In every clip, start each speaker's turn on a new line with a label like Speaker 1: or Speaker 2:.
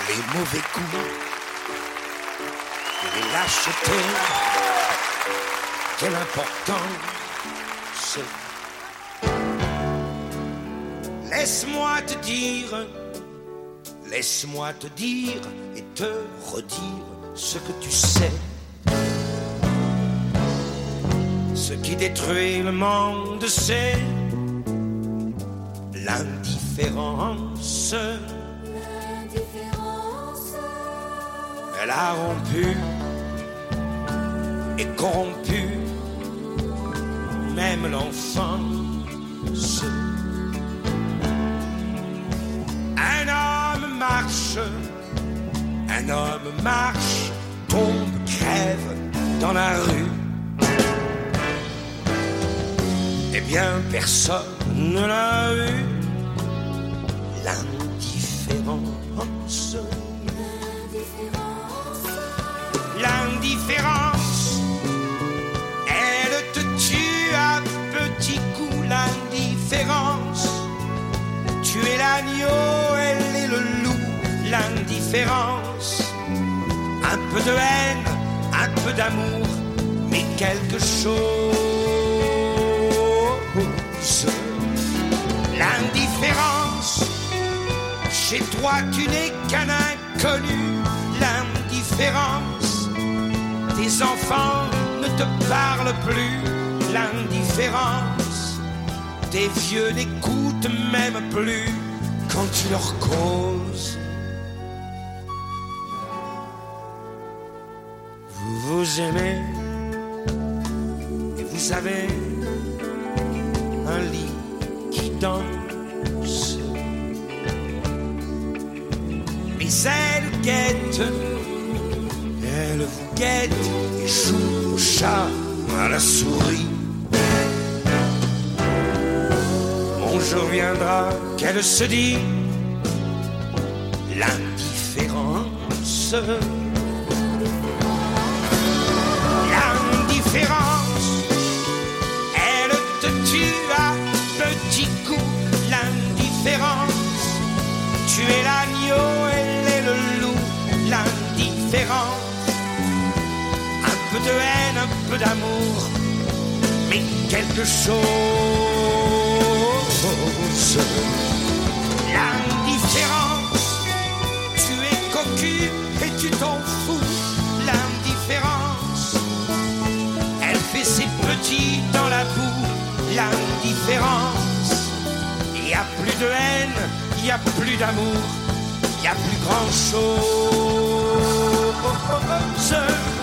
Speaker 1: les mauvais coups, les lâchetés. Quelle importance. Laisse-moi te dire et te redire ce que tu sais. Ce qui détruit le monde, c'est l'indifférence. Elle a rompu et corrompu même l'enfance. Un homme marche, tombe, crève dans la rue. Eh bien, personne ne l'a eu. L'indifférence. L'indifférence, elle te tue à petits coups. L'indifférence, tu es l'agneau, elle est le loup. L'indifférence, un peu de haine, un peu d'amour, mais quelque chose. L'indifférence, chez toi tu n'es qu'un inconnu. L'indifférence, tes enfants ne te parlent plus. L'indifférence, tes vieux n'écoutent même plus quand tu leur causes. Vous vous aimez et vous avez un lit qui danse. Mais elle guette, elle vous guette et joue au chat, à la souris. Mon jour viendra qu'elle se dit l'indifférence. L'indifférence, elle te tue à petits coups. L'indifférence, tu es l'agneau, elle est le loup. L'indifférence, un peu de haine, un peu d'amour, mais quelque chose. L'indifférence, tu es cocu et tu t'en fous. L'indifférence, elle fait ses petits dans la boue. L'indifférence, il n'y a plus de haine, il n'y a plus d'amour, il n'y a plus grand chose.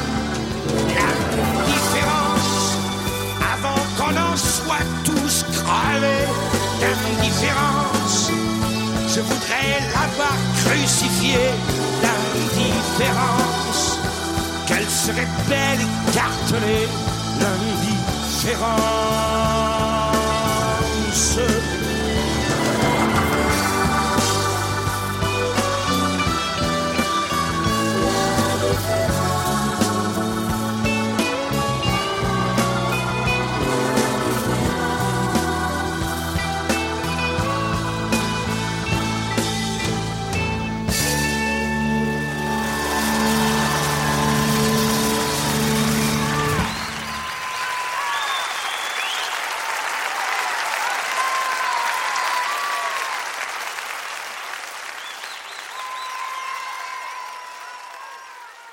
Speaker 1: L'indifférence, avant qu'on en soit tous crevés. L'indifférence, je voudrais l'avoir crucifiée. L'indifférence, qu'elle serait belle et cartonnée. L'indifférence.